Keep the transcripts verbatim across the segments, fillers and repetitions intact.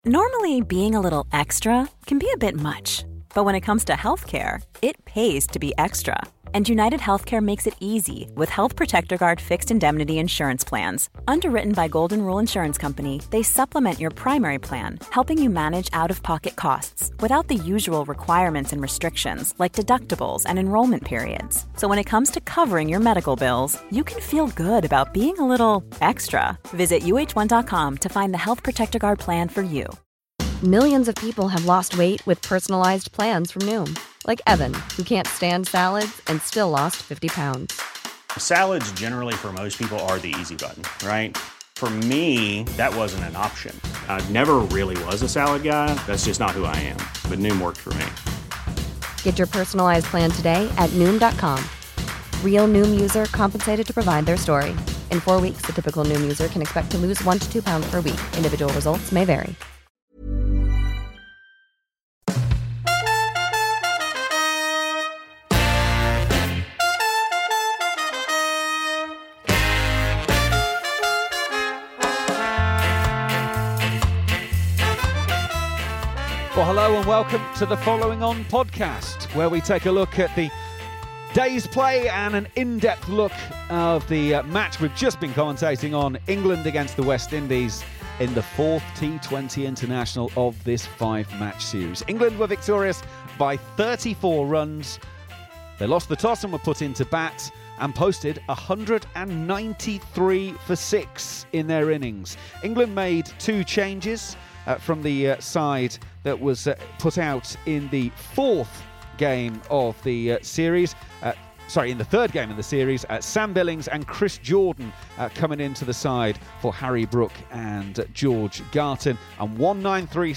Normally, being a little extra can be a bit much, but when it comes to healthcare, it pays to be extra. And United Healthcare makes it easy with Health Protector Guard fixed indemnity insurance plans. Underwritten by Golden Rule Insurance Company, they supplement your primary plan, helping you manage out-of-pocket costs without the usual requirements and restrictions like deductibles and enrollment periods. So when it comes to covering your medical bills, you can feel good about being a little extra. Visit U H one dot com to find the Health Protector Guard plan for you. Millions of people have lost weight with personalized plans from Noom. Like Evan, who can't stand salads and still lost fifty pounds. Salads generally for most people are the easy button, right? For me, that wasn't an option. I never really was a salad guy. That's just not who I am. But Noom worked for me. Get your personalized plan today at Noom dot com. Real Noom user compensated to provide their story. In four weeks, the typical Noom user can expect to lose one to two pounds per week. Individual results may vary. Well, hello and welcome to the Following On podcast, where we take a look at the day's play and an in-depth look of the uh, match we've just been commentating on, England against the West Indies in the fourth T twenty International of this five-match series. England were victorious by thirty-four runs. They lost the toss and were put into bat and posted one hundred ninety-three for six in their innings. England made two changes Uh, from the uh, side that was uh, put out in the fourth game of the uh, series. Uh, sorry, in the third game of the series. Uh, Sam Billings and Chris Jordan uh, coming into the side for Harry Brook and uh, George Garton. And one ninety-three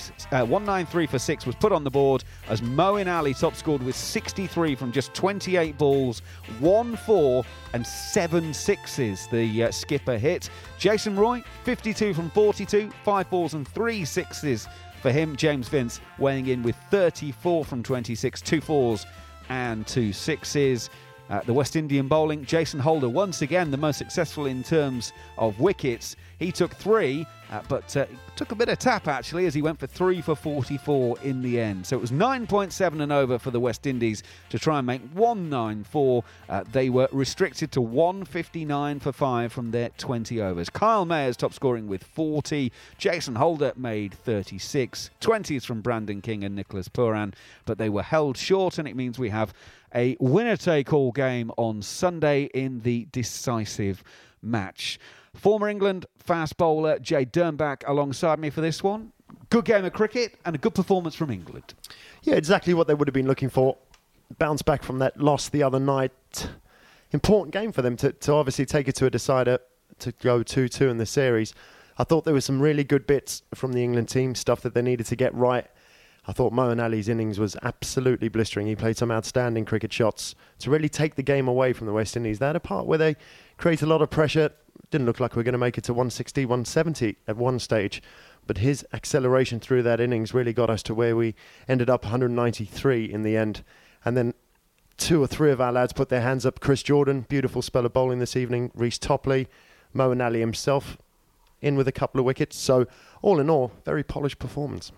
for six was put on the board as Moeen Ali top scored with sixty-three from just twenty-eight balls, one four and seven sixes the uh, skipper hit. Jason Roy, fifty-two from forty-two, five balls and three sixes for him. James Vince weighing in with thirty-four from twenty-six, two fours and two sixes. Uh, the West Indian bowling, Jason Holder, once again the most successful in terms of wickets. He took three, uh, but uh, took a bit of tap actually as he went for three for forty-four in the end. So it was nine point seven and over for the West Indies to try and make one ninety-four. Uh, they were restricted to one fifty-nine for five from their twenty overs. Kyle Mayers top scoring with forty. Jason Holder made thirty-six. twenties from Brandon King and Nicholas Pooran, but they were held short, and it means we have a winner-take-all game on Sunday in the decisive match. Former England fast bowler Jay Dernbach alongside me for this one. Good game of cricket and a good performance from England. Yeah, exactly what they would have been looking for. Bounce back from that loss the other night. Important game for them to, to obviously take it to a decider to go two two in the series. I thought there were some really good bits from the England team, stuff that they needed to get right. I thought Moeen Ali's innings was absolutely blistering. He played some outstanding cricket shots to really take the game away from the West Indies. They had a part where they create a lot of pressure. Didn't look like we were going to make it to one sixty, one seventy at one stage. But his acceleration through that innings really got us to where we ended up one hundred ninety-three in the end. And then two or three of our lads put their hands up. Chris Jordan, beautiful spell of bowling this evening. Reece Topley, Moeen Ali himself in with a couple of wickets. So all in all, very polished performance.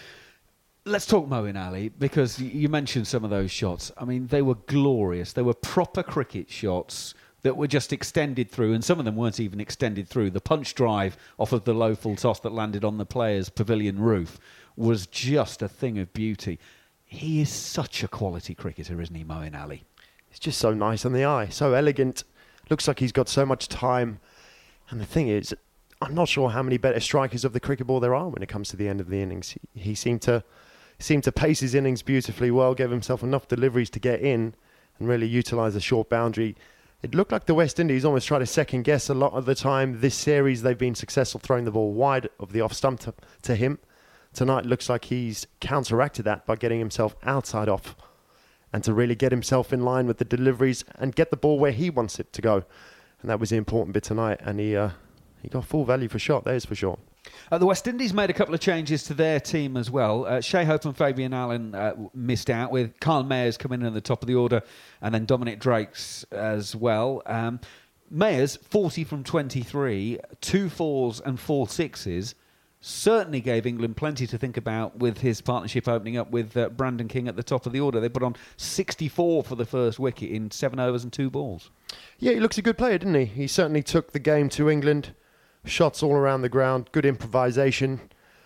Let's talk Moeen Ali, because you mentioned some of those shots. I mean, they were glorious. They were proper cricket shots that were just extended through, and some of them weren't even extended through. The punch drive off of the low full toss that landed on the players' pavilion roof was just a thing of beauty. He is such a quality cricketer, isn't he, Moeen Ali? He's just so nice on the eye, so elegant. Looks like he's got so much time. And the thing is, I'm not sure how many better strikers of the cricket ball there are when it comes to the end of the innings. He, he seemed to... seemed to pace his innings beautifully well, gave himself enough deliveries to get in and really utilise the short boundary. It looked like the West Indies almost tried to second guess a lot of the time. This series they've been successful throwing the ball wide of the off stump to, to him. Tonight looks like he's counteracted that by getting himself outside off and to really get himself in line with the deliveries and get the ball where he wants it to go. And that was the important bit tonight, and he uh, he got full value for shot, that is for sure. Uh, the West Indies made a couple of changes to their team as well. Uh, Shai Hope and Fabian Allen uh, missed out, with Kyle Mayers coming in at the top of the order, and then Dominic Drakes as well. Um, Mayers, forty from twenty-three, two fours and four sixes. certainly gave England plenty to think about with his partnership opening up with uh, Brandon King at the top of the order. They put on sixty-four for the first wicket in seven overs and two balls. Yeah, he looks a good player, didn't he? He certainly took the game to England. Shots all around the ground, good improvisation.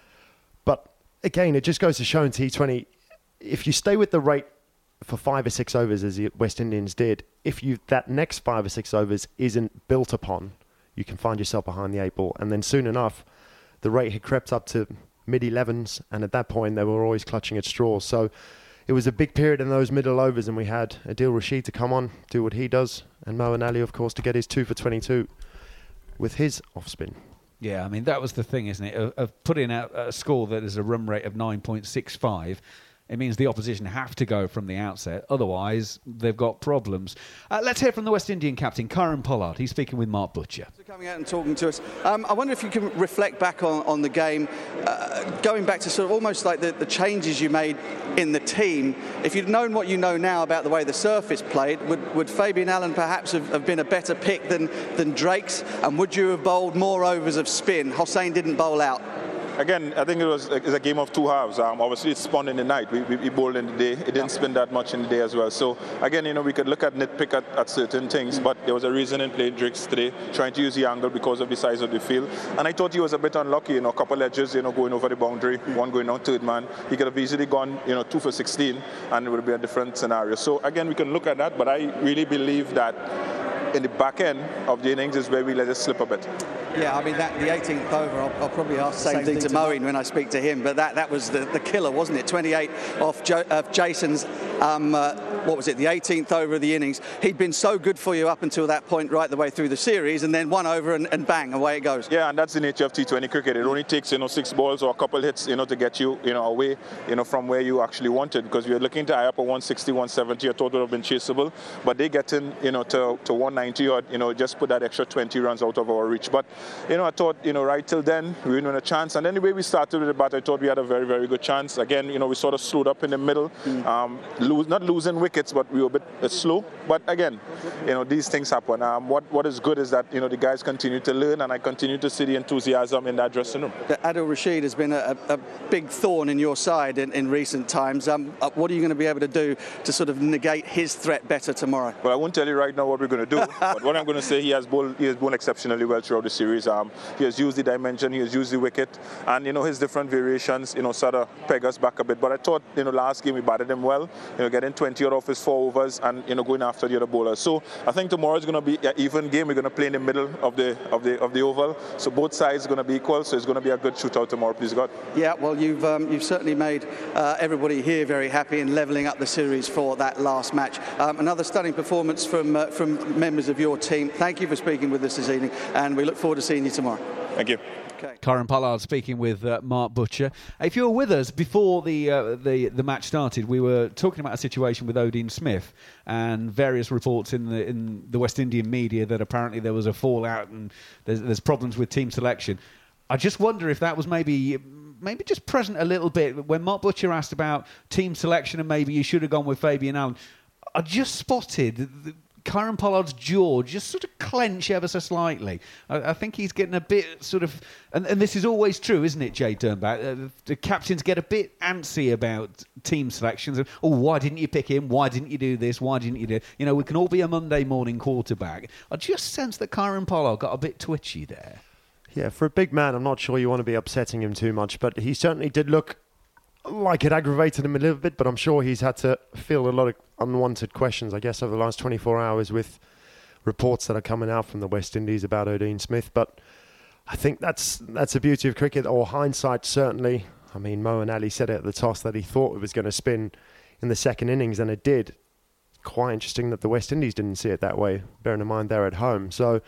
But again, it just goes to show in T twenty, if you stay with the rate for five or six overs as the West Indians did, if you that next five or six overs isn't built upon, you can find yourself behind the eight ball. And then soon enough, the rate had crept up to mid-elevens, and at that point, they were always clutching at straws. So it was a big period in those middle overs, and we had Adil Rashid to come on, do what he does, and Moeen Ali, of course, to get his two for twenty-two with his off-spin. Yeah, I mean, that was the thing, isn't it, of, of putting out a score that is a run rate of nine point six five. It means the opposition have to go from the outset. Otherwise, they've got problems. Uh, let's hear from the West Indian captain, Kieron Pollard. He's speaking with Mark Butcher. So coming out and talking to us, um, I wonder if you can reflect back on, on the game, uh, going back to sort of almost like the, the changes you made in the team. If you'd known what you know now about the way the surface played, would, would Fabian Allen perhaps have, have been a better pick than, than Drake's? And would you have bowled more overs of spin? Hossain didn't bowl out. Again, I think it was it's a game of two halves. Um, obviously, it spun in the night. We, we, we bowled in the day. It didn't spin that much in the day as well. So, again, you know, we could look at nitpick at, at certain things, but there was a reason in playing Drakes today, trying to use the angle because of the size of the field. And I thought he was a bit unlucky, you know, a couple edges, you know, going over the boundary, one going on third man. He could have easily gone, you know, two for sixteen, and it would be a different scenario. So, again, we can look at that, but I really believe that in the back end of the innings is where we let it slip a bit. Yeah, I mean, that the eighteenth over, I'll, I'll probably ask the same, same thing, thing to Moeen when I speak to him, but that, that was the, the killer, wasn't it? twenty-eight off jo- of Jason's, um, uh, what was it, the eighteenth over of the innings. He'd been so good for you up until that point, right the way through the series, and then one over and, and bang, away it goes. Yeah, and that's the nature of T twenty cricket. It only takes, you know, six balls or a couple hits, you know, to get you, you know, away, you know, from where you actually wanted, because you're looking to eye up a one sixty, one seventy, I thought would have been chaseable, but they get in, you know, to, to one ninety or, you know, just put that extra twenty runs out of our reach. But, you know, I thought, you know, right till then, we didn't win a chance. And then the way we started with the bat, I thought we had a very, very good chance. Again, you know, we sort of slowed up in the middle, mm. um, lose, not losing wickets, but we were a bit uh, slow. But again, you know, these things happen. Um, what What is good is that, you know, the guys continue to learn, and I continue to see the enthusiasm in that dressing room. Adil Rashid has been a, a big thorn in your side in, in recent times. Um, what are you going to be able to do to sort of negate his threat better tomorrow? Well, I won't tell you right now what we're going to do, but what I'm going to say, he has bowled, he has bowled exceptionally well throughout the series. Um, he has used the dimension, he has used the wicket, and, you know, his different variations, you know, sort of peg us back a bit. But I thought, you know, last game we batted him well, you know, getting twenty out of his four overs and, you know, going after the other bowlers. So I think tomorrow is going to be an even game. We're going to play in the middle of the of the of the oval, so both sides are going to be equal. So it's going to be a good shootout tomorrow, please God. Yeah, well, you've um, you've certainly made uh, everybody here very happy in levelling up the series for that last match. Um, another stunning performance from uh, from members of your team. Thank you for speaking with us this evening, and we look forward to seeing you tomorrow. Thank you. Okay. Kieron Pollard speaking with uh, Mark Butcher. If you were with us before the, uh, the the match started, we were talking about a situation with Odean Smith and various reports in the in the West Indian media that apparently there was a fallout and there's, there's problems with team selection. I just wonder if that was maybe maybe just present a little bit when Mark Butcher asked about team selection and maybe you should have gone with Fabian Allen. I just spotted the, Kieron Pollard's jaw just sort of clench ever so slightly. I, I think he's getting a bit sort of... And, and this is always true, isn't it, Jay Turnback? Uh, the captains get a bit antsy about team selections. Oh, why didn't you pick him? Why didn't you do this? Why didn't you do... You know, we can all be a Monday morning quarterback. I just sense that Kieron Pollard got a bit twitchy there. Yeah, for a big man, I'm not sure you want to be upsetting him too much, but he certainly did look like it aggravated him a little bit, but I'm sure he's had to field a lot of unwanted questions, I guess, over the last twenty-four hours with reports that are coming out from the West Indies about Odean Smith. But I think that's that's the beauty of cricket, or hindsight, certainly. I mean, Moeen Ali said it at the toss that he thought it was going to spin in the second innings, and it did. Quite interesting that the West Indies didn't see it that way, bearing in mind they're at home. So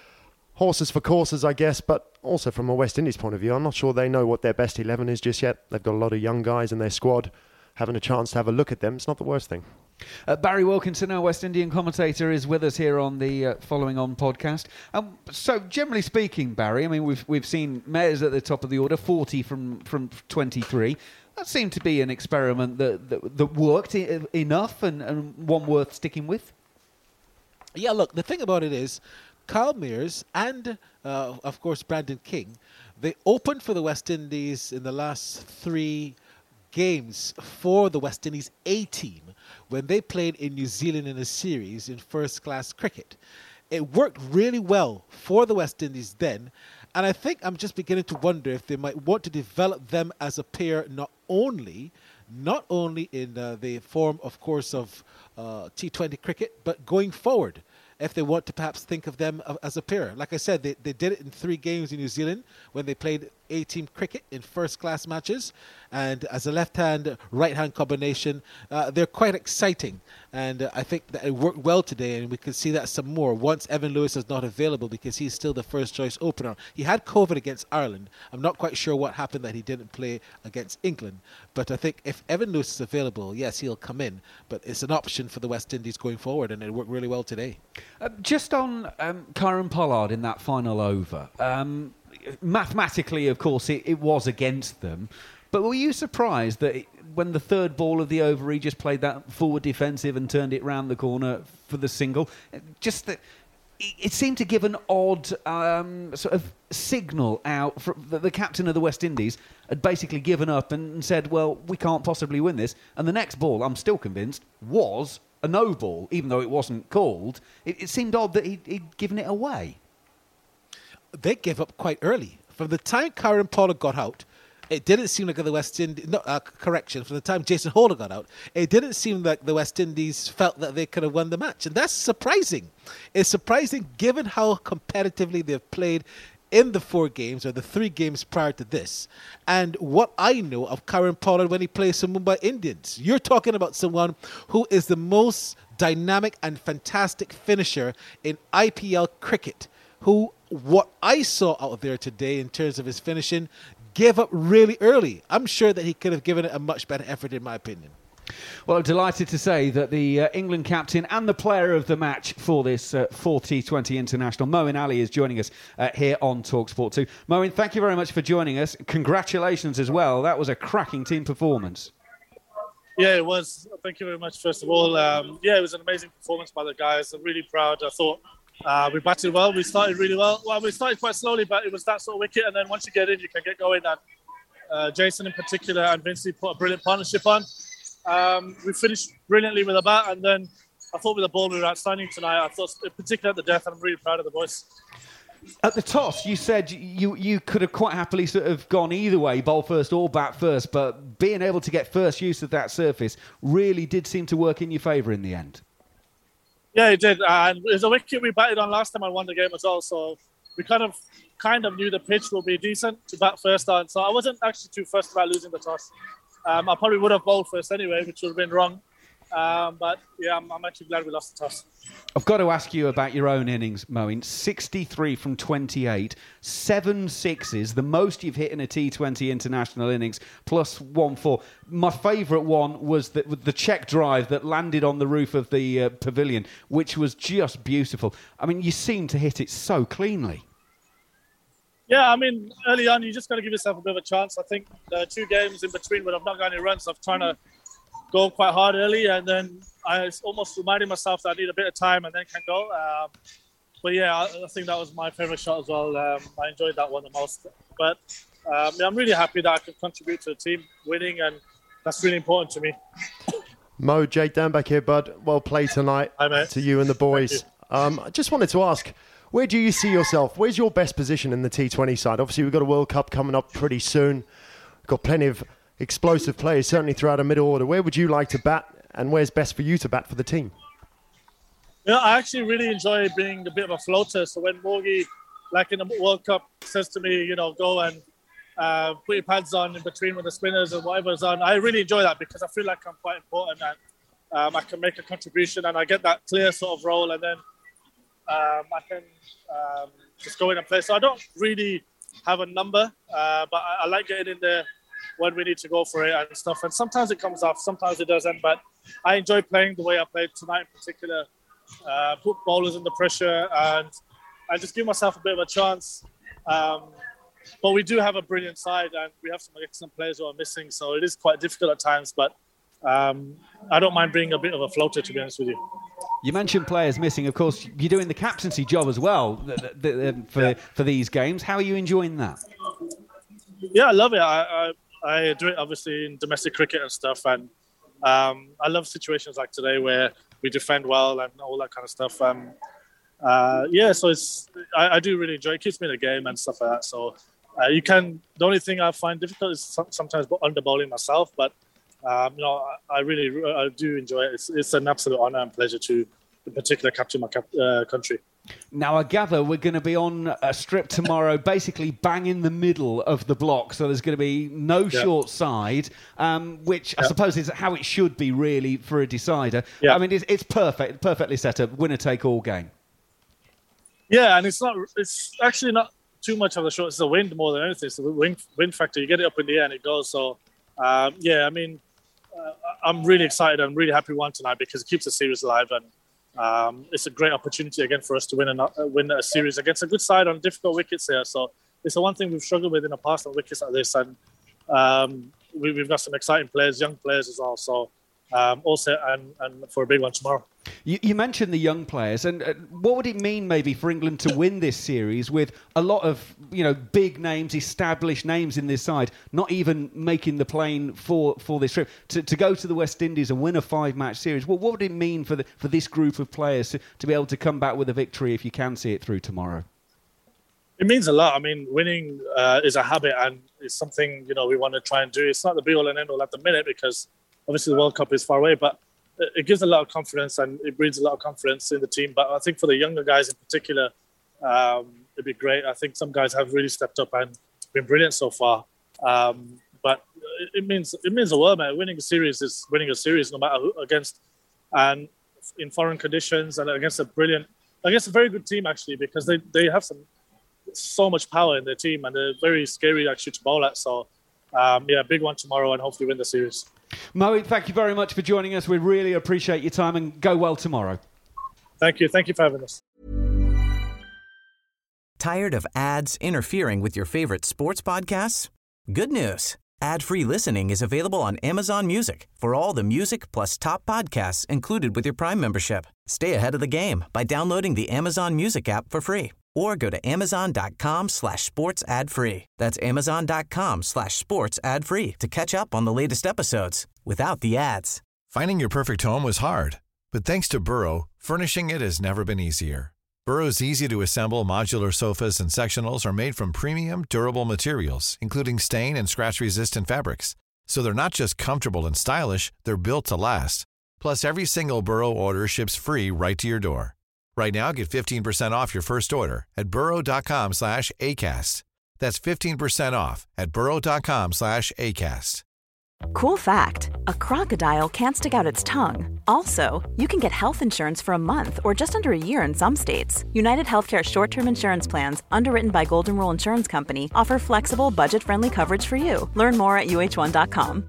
horses for courses, I guess, but also from a West Indies point of view, I'm not sure they know what their best eleven is just yet. They've got a lot of young guys in their squad. Having a chance to have a look at them, it's not the worst thing. Uh, Barry Wilkinson, our West Indian commentator, is with us here on the uh, Following On podcast. Um, so, generally speaking, Barry, I mean, we've we've seen Mayers at the top of the order, forty from, from twenty-three. That seemed to be an experiment that, that, that worked I- enough and, and one worth sticking with. Yeah, look, the thing about it is, Kyle Mayers and, uh, of course, Brandon King They opened for the West Indies in the last three games for the West Indies A team when they played in New Zealand in a series in first-class cricket. It worked really well for the West Indies then, and I think I'm just beginning to wonder if they might want to develop them as a pair, not only not only in uh, the form, of course, of uh, T twenty cricket, but going forward, if they want to perhaps think of them as a pair. Like I said, they, they did it in three games in New Zealand when they played A-team cricket in first-class matches. And as a left-hand, right-hand combination, uh, they're quite exciting. And uh, I think that it worked well today, and we could see that some more once Evan Lewis is not available because he's still the first-choice opener. He had COVID against Ireland. I'm not quite sure what happened that he didn't play against England. But I think if Evan Lewis is available, yes, he'll come in. But it's an option for the West Indies going forward, and it worked really well today. Uh, just on um, Kieron Pollard in that final over, um, mathematically, of course, it, it was against them. But were you surprised that it, when the third ball of the over, he just played that forward defensive and turned it round the corner for the single? Just that it, it seemed to give an odd um, sort of signal out from the, the captain of the West Indies had basically given up and said, well, we can't possibly win this. And the next ball, I'm still convinced, was a no ball, even though it wasn't called. It, it seemed odd that he'd, he'd given it away. They gave up quite early. From the time Kieron Pollard got out, it didn't seem like the West Indies... No, uh, correction, from the time Jason Holder got out, it didn't seem like the West Indies felt that they could have won the match. And that's surprising. It's surprising given how competitively they've played in the four games, or the three games prior to this, and what I know of Kieron Pollard when he plays for Mumbai Indians. You're talking about someone who is the most dynamic and fantastic finisher in I P L cricket, who, what I saw out there today in terms of his finishing, gave up really early. I'm sure that he could have given it a much better effort, in my opinion. Well, I'm delighted to say that the uh, England captain and the player of the match for this uh, fourth T twenty International, Moeen Ali, is joining us uh, here on TalkSport two. Moeen, thank you very much for joining us. Congratulations as well. That was a cracking team performance. Yeah, it was. Thank you very much, first of all. Um, yeah, it was an amazing performance by the guys. I'm really proud. I thought uh, we batted well. We started really well. Well, we started quite slowly, but it was that sort of wicket. And then once you get in, you can get going. And uh, Jason in particular and Vincey put a brilliant partnership on. Um, we finished brilliantly with a bat, and then I thought with the ball we were outstanding tonight. I thought, particularly at the death, and I'm really proud of the boys. At the toss, you said you you could have quite happily sort of gone either way, bowl first or bat first, but being able to get first use of that surface really did seem to work in your favour in the end. Yeah, it did, and it was a wicket we batted on last time I won the game as well, so we kind of kind of knew the pitch will be decent to bat first on, so I wasn't actually too fussed about losing the toss. Um, I probably would have bowled first anyway, which would have been wrong. Um, but, yeah, I'm, I'm actually glad we lost the toss. I've got to ask you about your own innings, Moeen. sixty-three from twenty-eight, seven sixes, the most you've hit in a T twenty international innings, plus one four. My favourite one was the, the check drive that landed on the roof of the uh, pavilion, which was just beautiful. I mean, you seem to hit it so cleanly. Yeah, I mean, early on, you just got to give yourself a bit of a chance. I think the two games in between when I've not got any runs, I'm trying to go quite hard early, and then I almost reminded myself that I need a bit of time and then can go. Um, but yeah, I, I think that was my favourite shot as well. Um, I enjoyed that one the most. But um, yeah, I'm really happy that I can contribute to the team winning, and that's really important to me. Mo, Jake Dan back here, bud. Well played tonight. Hi, mate. To you and the boys. You. Um, I just wanted to ask, where do you see yourself? Where's your best position in the T twenty side? Obviously, we've got a World Cup coming up pretty soon. We've got plenty of explosive players, certainly throughout a middle order. Where would you like to bat, and where's best for you to bat for the team? Yeah, I actually really enjoy being a bit of a floater. So when Morgie, like in the World Cup, says to me, you know, go and uh, put your pads on in between with the spinners and whatever's on, I really enjoy that because I feel like I'm quite important and um, I can make a contribution and I get that clear sort of role, and then Um, I can um, just go in and play. So I don't really have a number, uh, but I, I like getting in there when we need to go for it and stuff. And sometimes it comes off, sometimes it doesn't. But I enjoy playing the way I played tonight in particular. Uh, put bowlers under pressure and I just give myself a bit of a chance. Um, but we do have a brilliant side and we have some excellent players who are missing. So it is quite difficult at times, but um, I don't mind being a bit of a floater, to be honest with you. You mentioned players missing. Of course, you're doing the captaincy job as well th- th- th- for, yeah. for these games. How are you enjoying that? yeah, I love it. I, I I do it obviously in domestic cricket and stuff, and um, I love situations like today where we defend well and all that kind of stuff. Um, uh, yeah, so it's I, I do really enjoy it. It keeps me in the game and stuff like that. So uh, you can. The only thing I find difficult is sometimes under bowling myself, but um, you know I, I really I do enjoy it. It's, it's an absolute honour and pleasure to, in particular, captain my cap, uh, country. Now, I gather we're going to be on a strip tomorrow, basically bang in the middle of the block, so there's going to be no yeah. short side, um, which I yeah. suppose is how it should be, really, for a decider. Yeah. I mean, it's, it's perfect, perfectly set up, winner-take-all game. Yeah, and it's not. It's actually not too much of a short. It's the wind more than anything. It's the wind, wind factor. You get it up in the air and it goes. So, um, yeah, I mean, uh, I'm really excited. I'm really happy we won tonight because it keeps the series alive and Um, it's a great opportunity again for us to win a uh, win a series against a good side on difficult wickets here. So it's the one thing we've struggled with in the past on wickets like this, and um, we, we've got some exciting players, young players as well. So um, all set and, and for a big one tomorrow. You, you mentioned the young players, and uh, what would it mean maybe for England to win this series with a lot of you know big names, established names in this side, not even making the plane for, for this trip to, to go to the West Indies and win a five-match series? Well, what would it mean for the, for this group of players to, to be able to come back with a victory if you can see it through tomorrow? It means a lot. I mean, winning uh, is a habit, and it's something you know we want to try and do. It's not the be-all and end-all at the minute because obviously the World Cup is far away, but it gives a lot of confidence and it breeds a lot of confidence in the team. But I think for the younger guys in particular, um, it'd be great. I think some guys have really stepped up and been brilliant so far. Um, but it means it means the world, man. Winning a series is winning a series, no matter who against, and in foreign conditions and against a brilliant, against a very good team actually, because they, they have some so much power in their team and they're very scary actually to bowl at. So um, yeah, big one tomorrow and hopefully win the series. Mo, thank you very much for joining us. We really appreciate your time and go well tomorrow. Thank you. Thank you for having us. Tired of ads interfering with your favorite sports podcasts? Good news. Ad-free listening is available on Amazon Music for all the music plus top podcasts included with your Prime membership. Stay ahead of the game by downloading the Amazon Music app for free or go to amazon.com slash sports ad free. That's amazon.com slash sports ad free to catch up on the latest episodes without the ads. Finding your perfect home was hard, but thanks to Burrow, furnishing it has never been easier. Burrow's easy-to-assemble modular sofas and sectionals are made from premium, durable materials, including stain and scratch-resistant fabrics. So they're not just comfortable and stylish, they're built to last. Plus, every single Burrow order ships free right to your door. Right now, get fifteen percent off your first order at burrow.com slash ACAST. That's fifteen percent off at burrow.com slash ACAST. Cool fact, a crocodile can't stick out its tongue. Also, you can get health insurance for a month or just under a year in some states. United Healthcare short-term insurance plans, underwritten by Golden Rule Insurance Company, offer flexible, budget-friendly coverage for you. Learn more at U H one dot com.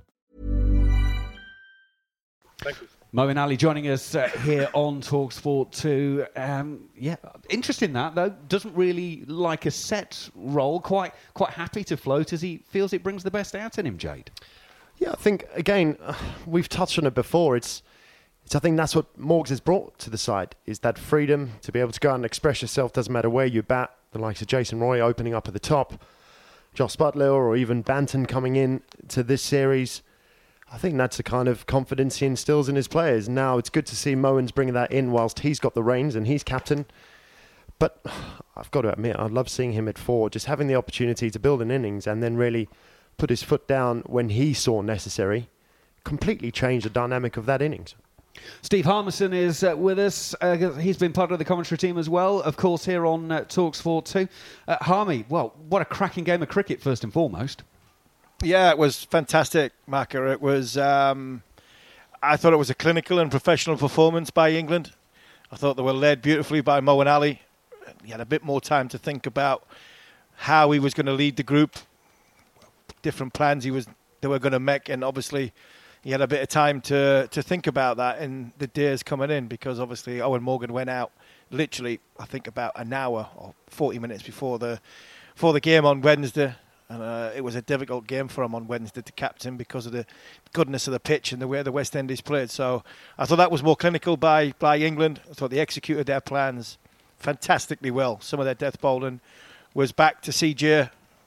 Thank you. Moeen Ali joining us uh, here on TalkSport two. Um, yeah, interesting that, though. Doesn't really like a set role. Quite quite happy to float as he feels it brings the best out in him, Jade. Yeah, I think, again, uh, we've touched on it before. It's, it's I think that's what Morgs has brought to the side, is that freedom to be able to go out and express yourself. Doesn't matter where you bat. The likes of Jason Roy opening up at the top, Joss Butler or even Banton coming in to this series. I think that's the kind of confidence he instills in his players. Now, it's good to see Moen's bringing that in whilst he's got the reins and he's captain. But I've got to admit, I love seeing him at four, just having the opportunity to build an innings and then really put his foot down when he saw necessary, completely changed the dynamic of that innings. Steve Harmison is uh, with us. Uh, he's been part of the commentary team as well, of course, here on uh, TalkSport two. Uh, Harmy, well, what a cracking game of cricket, first and foremost. Yeah, it was fantastic, Maka. It was, um, I thought it was a clinical and professional performance by England. I thought they were led beautifully by Moeen Ali. He had a bit more time to think about how he was going to lead the group, different plans he was they were going to make, and obviously he had a bit of time to, to think about that in the days coming in, because obviously Eoin Morgan went out literally, I think, about an hour or forty minutes before the, before the game on Wednesday. And uh, it was a difficult game for him on Wednesday to captain because of the goodness of the pitch and the way the West Indies played. So I thought that was more clinical by, by England. I thought they executed their plans fantastically well. Some of their death bowling was back to C J.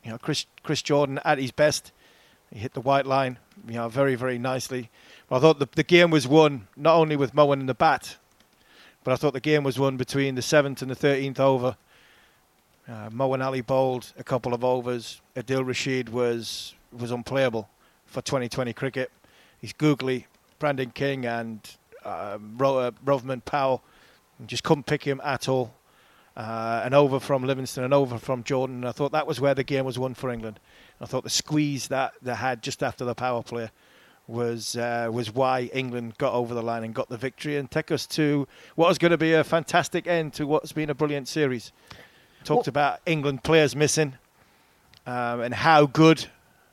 You know, Chris Chris Jordan at his best. He hit the white line, you know, very, very nicely. But I thought the, the game was won not only with Moen in the bat, but I thought the game was won between the seventh and the thirteenth over. Uh, Moeen Ali bowled a couple of overs. Adil Rashid was was unplayable for twenty twenty cricket. He's googly. Brandon King and uh, Ro- Rovman Powell just couldn't pick him at all. Uh, an over from Livingston, an over from Jordan. And I thought that was where the game was won for England. I thought the squeeze that they had just after the power play was uh, was why England got over the line and got the victory and take us to what was going to be a fantastic end to what's been a brilliant series. Talked well, about England players missing um, and how good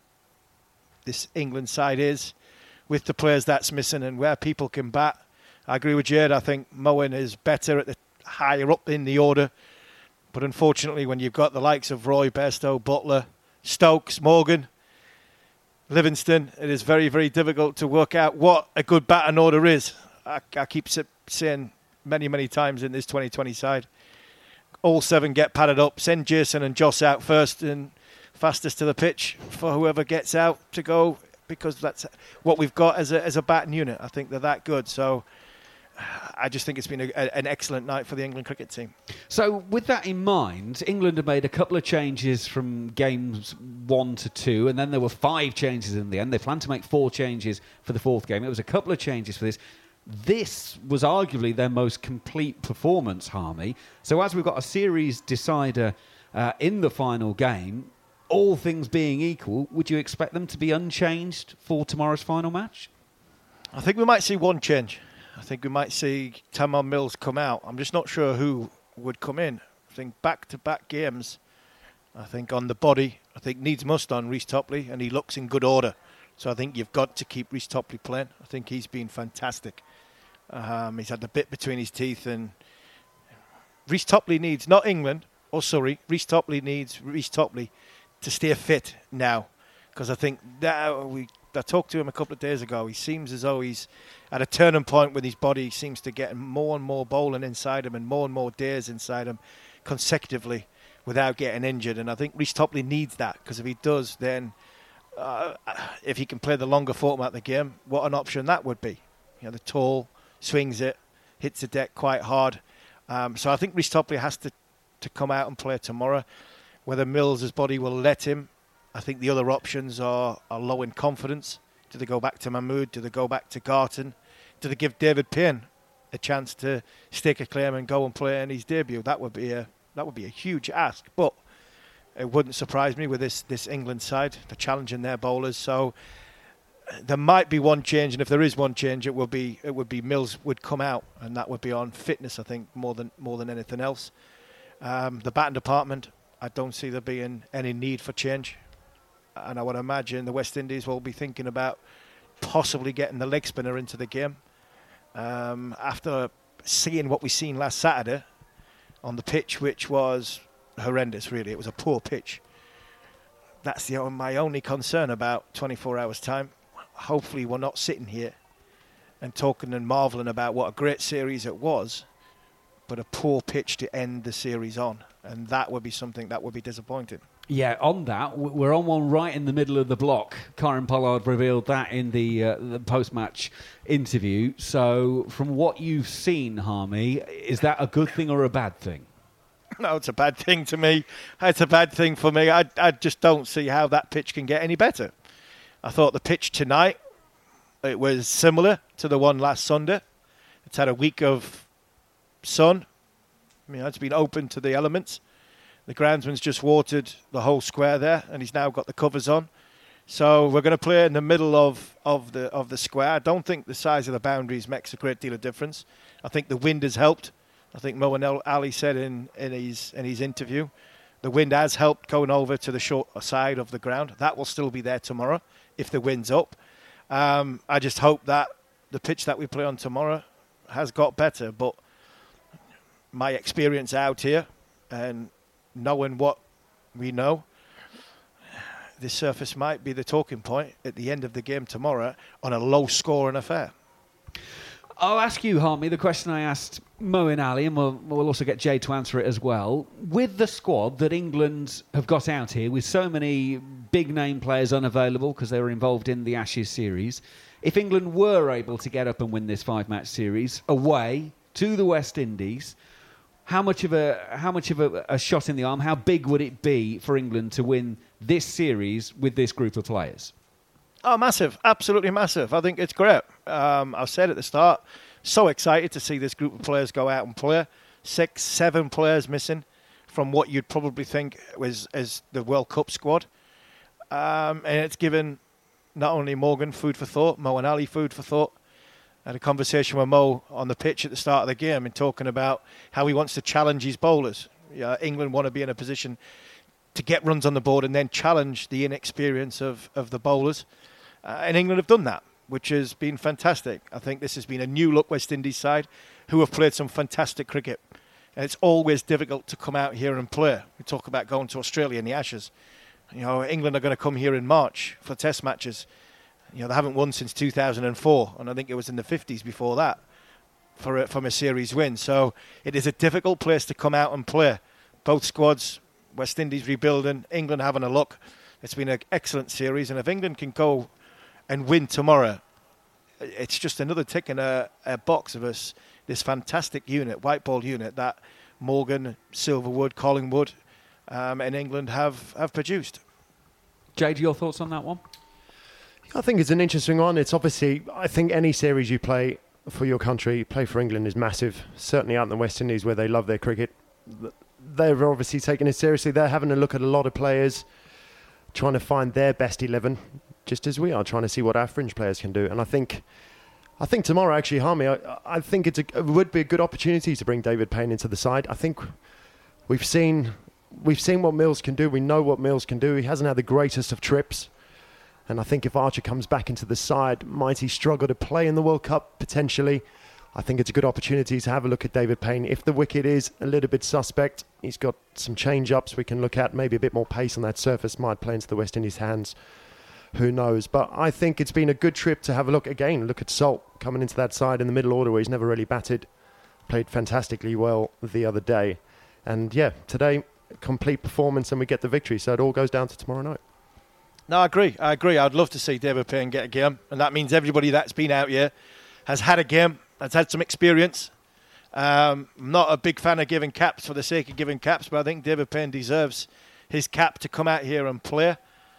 this England side is with the players that's missing and where people can bat. I agree with Jade. I think Moeen is better at the higher up in the order. But unfortunately, when you've got the likes of Roy, Bairstow, Butler, Stokes, Morgan, Livingston, it is very, very difficult to work out what a good batting order is. I, I keep saying many, many times in this twenty twenty side, all seven get padded up, send Jason and Joss out first and fastest to the pitch for whoever gets out to go, because that's what we've got as a as a batting unit. I think they're that good. So I just think it's been a, a, an excellent night for the England cricket team. So with that in mind, England have made a couple of changes from games one to two, and then there were five changes in the end. They planned to make four changes for the fourth game. It was a couple of changes for this. This was arguably their most complete performance, Harmy. So as we've got a series decider uh, in the final game, all things being equal, would you expect them to be unchanged for tomorrow's final match? I think we might see one change. I think we might see Tamar Mills come out. I'm just not sure who would come in. I think back-to-back games, I think on the body, I think needs must on Reece Topley, and he looks in good order. So I think you've got to keep Reece Topley playing. I think he's been fantastic. Um, he's had the bit between his teeth, and Reece Topley needs, not England or Surrey, Reece Topley needs Reece Topley to stay fit now, because I think that we I talked to him a couple of days ago. He seems as though he's at a turning point with his body. He seems to get more and more bowling inside him and more and more days inside him consecutively without getting injured. And I think Reece Topley needs that, because if he does, then uh, if he can play the longer format of the game, what an option that would be. You know, the tall, swings it, hits the deck quite hard. Um, so I think Reece Topley has to, to come out and play tomorrow. Whether Mills' body will let him, I think the other options are, are low in confidence. Do they go back to Mahmood? Do they go back to Garton? Do they give David Payne a chance to stake a claim and go and play in his debut? That would be a that would be a huge ask, but it wouldn't surprise me with this this England side. They're challenging their bowlers, so there might be one change, and if there is one change, it will be it would be Mills would come out, and that would be on fitness, I think, more than more than anything else. Um, the batting department, I don't see there being any need for change. And I would imagine the West Indies will be thinking about possibly getting the leg spinner into the game. Um, after seeing what we seen last Saturday on the pitch, which was horrendous, really. It was a poor pitch. That's the my only concern about twenty-four hours' time. Hopefully we're not sitting here and talking and marvelling about what a great series it was, but a poor pitch to end the series on. And that would be something that would be disappointing. Yeah, on that, we're on one right in the middle of the block. Kieran Pollard revealed that in the, uh, the post-match interview. So from what you've seen, Harmy, is that a good thing or a bad thing? No, it's a bad thing to me. It's a bad thing for me. I, I just don't see how that pitch can get any better. I thought the pitch tonight, it was similar to the one last Sunday. It's had a week of sun. I mean, it's been open to the elements. The groundsman's just watered the whole square there, and he's now got the covers on. So we're going to play in the middle of, of the of the square. I don't think the size of the boundaries makes a great deal of difference. I think the wind has helped. I think Moeen Ali said in, in his in his interview, the wind has helped going over to the short side of the ground. That will still be there tomorrow if the wind's up. Um, I just hope that the pitch that we play on tomorrow has got better. But my experience out here and knowing what we know, this surface might be the talking point at the end of the game tomorrow on a low-scoring affair. I'll ask you, Harmy, the question I asked Moeen Ali, and we'll, we'll also get Jay to answer it as well. With the squad that England have got out here, with so many big-name players unavailable because they were involved in the Ashes series, if England were able to get up and win this five-match series away to the West Indies, how much of a how much of a, a shot in the arm, how big would it be for England to win this series with this group of players? Oh, massive. Absolutely massive. I think it's great. Um, I said at the start, so excited to see this group of players go out and play. Six, seven players missing from what you'd probably think was as the World Cup squad. Um, and it's given not only Morgan food for thought, Moeen Ali food for thought. I had a conversation with Mo on the pitch at the start of the game and talking about how he wants to challenge his bowlers. Yeah, England want to be in a position to get runs on the board and then challenge the inexperience of, of the bowlers. Uh, and England have done that, which has been fantastic. I think this has been a new-look West Indies side who have played some fantastic cricket. And it's always difficult to come out here and play. We talk about going to Australia in the Ashes. You know, England are going to come here in March for Test matches. You know, they haven't won since two thousand four, and I think it was in the fifties before that for a, from a series win. So it is a difficult place to come out and play. Both squads, West Indies rebuilding, England having a look. It's been an excellent series, and if England can go and win tomorrow, it's just another tick in a, a box of us, this fantastic unit, white ball unit that Morgan, Silverwood, Collingwood um, and England have, have produced. Jade, your thoughts on that one? I think it's an interesting one. It's obviously, I think any series you play for your country, play for England is massive. Certainly out in the West Indies where they love their cricket. They're obviously taking it seriously. They're having a look at a lot of players, trying to find their best eleven, just as we are trying to see what our fringe players can do. And I think I think tomorrow, actually, Harmy, I, I think it's a, it would be a good opportunity to bring David Payne into the side. I think we've seen we've seen what Mills can do. We know what Mills can do. He hasn't had the greatest of trips. And I think if Archer comes back into the side, might he struggle to play in the World Cup potentially? I think it's a good opportunity to have a look at David Payne. If the wicket is a little bit suspect, he's got some change-ups we can look at. Maybe a bit more pace on that surface might play into the West Indies' hands. Who knows? But I think it's been a good trip to have a look again. Look at Salt coming into that side in the middle order where he's never really batted. Played fantastically well the other day. And yeah, today, complete performance and we get the victory. So it all goes down to tomorrow night. No, I agree. I agree. I'd love to see David Payne get a game. And that means everybody that's been out here has had a game, has had some experience. Um, I'm not a big fan of giving caps for the sake of giving caps, but I think David Payne deserves his cap to come out here and play.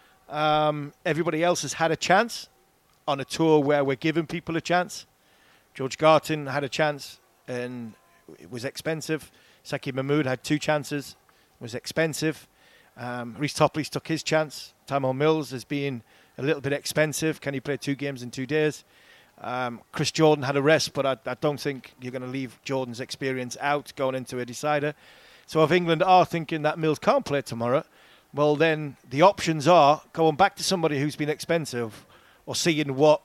Um, everybody else has had a chance on a tour where we're giving people a chance. George Garton had a chance and it was expensive. Saki Mahmood had two chances, was expensive. Um, Reece Topley's took his chance. Tamo Mills has been a little bit expensive. Can he play two games in two days? Um, Chris Jordan had a rest, but I, I don't think you're going to leave Jordan's experience out going into a decider. So if England are thinking that Mills can't play tomorrow, well, then the options are going back to somebody who's been expensive or seeing what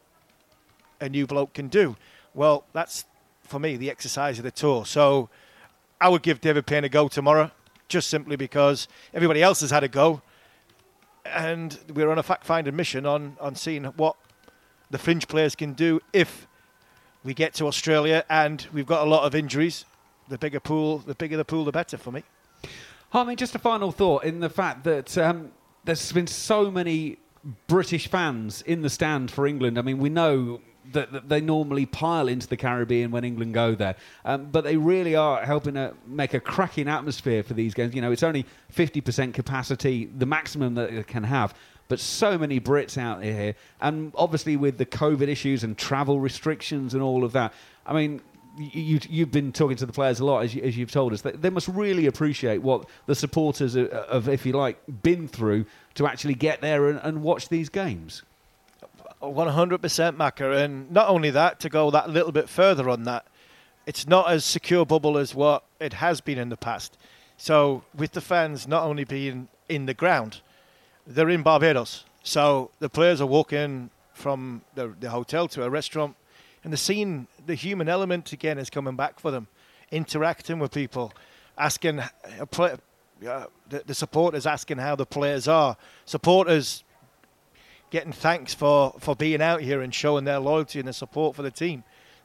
a new bloke can do. Well, that's, for me, the exercise of the tour. So I would give David Payne a go tomorrow, just simply because everybody else has had a go. And we're on a fact-finding mission on, on seeing what the fringe players can do if we get to Australia and we've got a lot of injuries. The bigger pool, the bigger the pool, the better for me. Harmy, just a final thought in the fact that um, there's been so many British fans in the stand for England. I mean, we know that, that they normally pile into the Caribbean when England go there, um, but they really are helping to make a cracking atmosphere for these games. You know, it's only fifty percent capacity, the maximum that it can have, but so many Brits out here, and obviously with the COVID issues and travel restrictions and all of that, I mean, You, you've been talking to the players a lot, as, you, as you've told us. They, they must really appreciate what the supporters of, of, if you like, been through to actually get there and, and watch these games. one hundred percent, Macca. And not only that, to go that little bit further on that, it's not as secure bubble as what it has been in the past. So with the fans not only being in the ground, they're in Barbados. So the players are walking from the, the hotel to a restaurant, and the scene, the human element again is coming back for them, interacting with people, asking, uh, play, uh, the, the supporters asking how the players are, supporters getting thanks for, for being out here and showing their loyalty and their support for the team.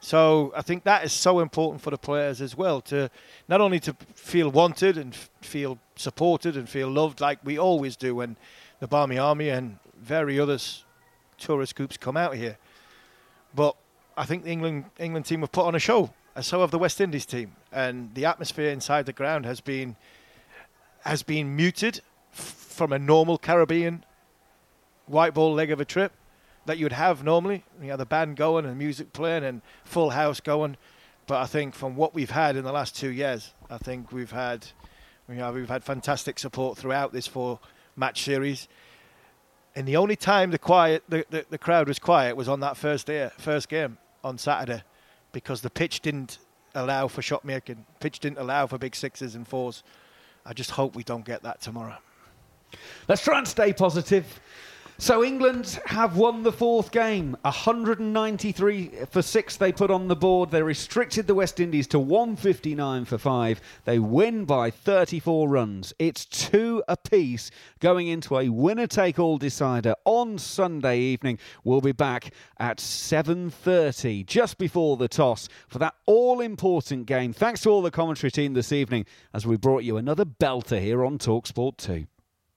So I think that is so important for the players as well, to not only to feel wanted and f- feel supported and feel loved like we always do when the Barmy Army and very others tourist groups come out here. But I think the England England team have put on a show, and so have the West Indies team. And the atmosphere inside the ground has been has been muted f- from a normal Caribbean white ball leg of a trip that you'd have normally. You know, the band going and music playing and full house going. But I think from what we've had in the last two years, I think we've had, you know, we've had fantastic support throughout this four match series. And the only time the quiet, the, the, the crowd was quiet was on that first day, first game on Saturday, because the pitch didn't allow for shot making. Pitch didn't allow for big sixes and fours. I just hope we don't get that tomorrow. Let's try and stay positive. So England have won the fourth game. one hundred ninety-three for six they put on the board. They restricted the West Indies to one fifty-nine for five. They win by thirty-four runs. It's two apiece going into a winner-take-all decider on Sunday evening. We'll be back at seven thirty, just before the toss, for that all-important game. Thanks to all the commentary team this evening as we brought you another belter here on TalkSport two.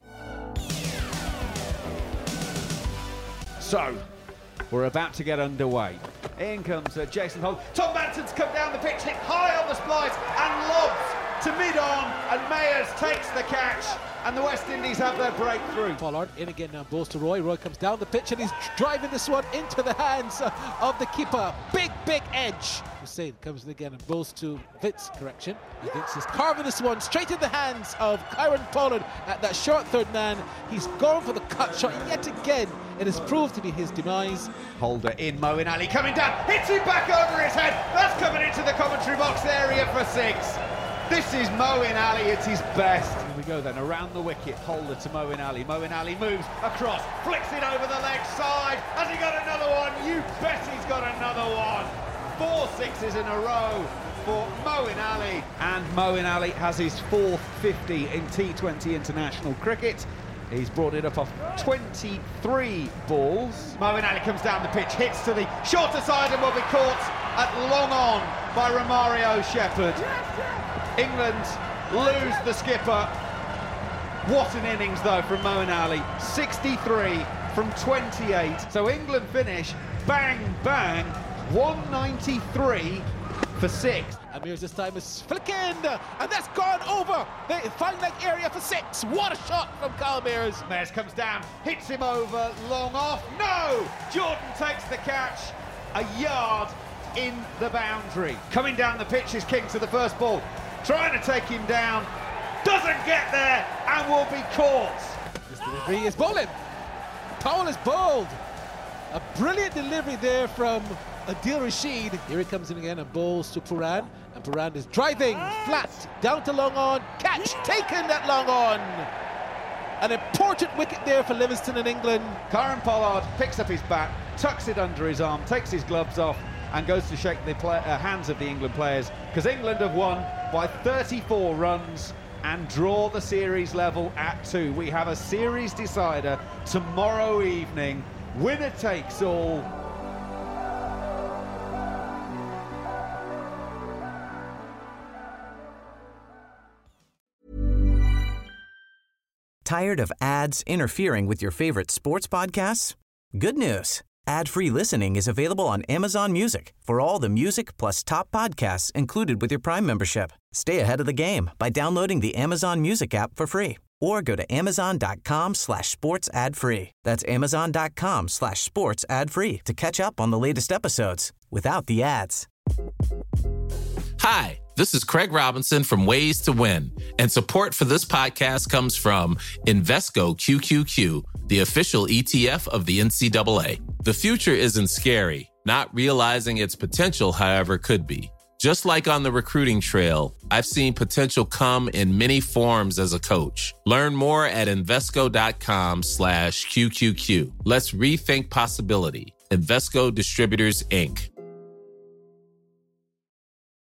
So, we're about to get underway. In comes uh, Jason Holt. Tom Banton's come down the pitch, hit high on the splice and lobs to mid-on, and Mayers takes the catch, and the West Indies have their breakthrough. Pollard in again now, balls to Roy. Roy comes down the pitch and he's driving this one into the hands of the keeper. Big, big edge. Hussain comes in again and balls to Vince, correction. And Vince is carving this one straight in the hands of Kieran Pollard at that short third man. He's gone for the cut shot yet again. It has proved to be his demise. Holder in, Moeen Ali coming down, hits it back over his head. That's coming into the commentary box area for six. This is Moeen Ali at his best. Here we go then, around the wicket, Holder to Moeen Ali. Moeen Ali moves across, flicks it over the leg side. Has he got another one? You bet he's got another one. Four sixes in a row for Moeen Ali. And Moeen Ali has his fourth fifty in T twenty international cricket. He's brought it up off twenty-three balls. Moeen Ali comes down the pitch, hits to the shorter side and will be caught at long on by Romario Shepherd. England lose the skipper. What an innings though from Moeen Ali. sixty-three from twenty-eight. So England finish, bang, bang, one ninety-three for six. Amir's this time is flicking, and that's gone over the fine leg area for six. What a shot from Kyle Mayers. Mayers comes down, hits him over, long off. No! Jordan takes the catch, a yard in the boundary. Coming down the pitch is King to the first ball, trying to take him down, doesn't get there, and will be caught. This delivery is bowling. Powell is bowled. A brilliant delivery there from Adil Rashid. Here he comes in again and bowls to Puran, and Puran is driving flat down to long on. Catch taken at long on. An important wicket there for Livingston in England. Kieran Pollard picks up his bat, tucks it under his arm, takes his gloves off, and goes to shake the play, uh, hands of the England players, because England have won by thirty-four runs and draw the series level at two. We have a series decider tomorrow evening. Winner takes all. Tired of ads interfering with your favorite sports podcasts? Good news. Ad-free listening is available on Amazon Music for all the music plus top podcasts included with your Prime membership. Stay ahead of the game by downloading the Amazon Music app for free or go to amazon.com slash sports ad free. That's amazon.com slash sports ad free to catch up on the latest episodes without the ads. Hi, this is Craig Robinson from Ways to Win, and support for this podcast comes from Invesco Q Q Q, the official E T F of the N C double A. The future isn't scary. Not realizing its potential, however, could be. Just like on the recruiting trail, I've seen potential come in many forms as a coach. Learn more at Invesco.com slash QQQ. Let's rethink possibility. Invesco Distributors, Incorporated.